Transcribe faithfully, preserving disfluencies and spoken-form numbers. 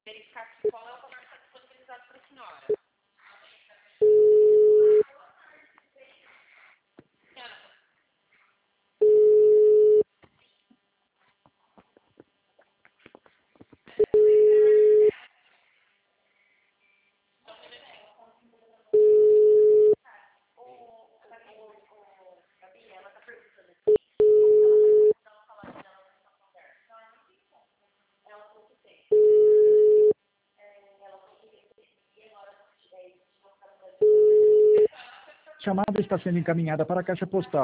Verificar aqui qual é o valor que está disponibilizado para a senhora. Senhora, Chamada está sendo encaminhada para a caixa postal.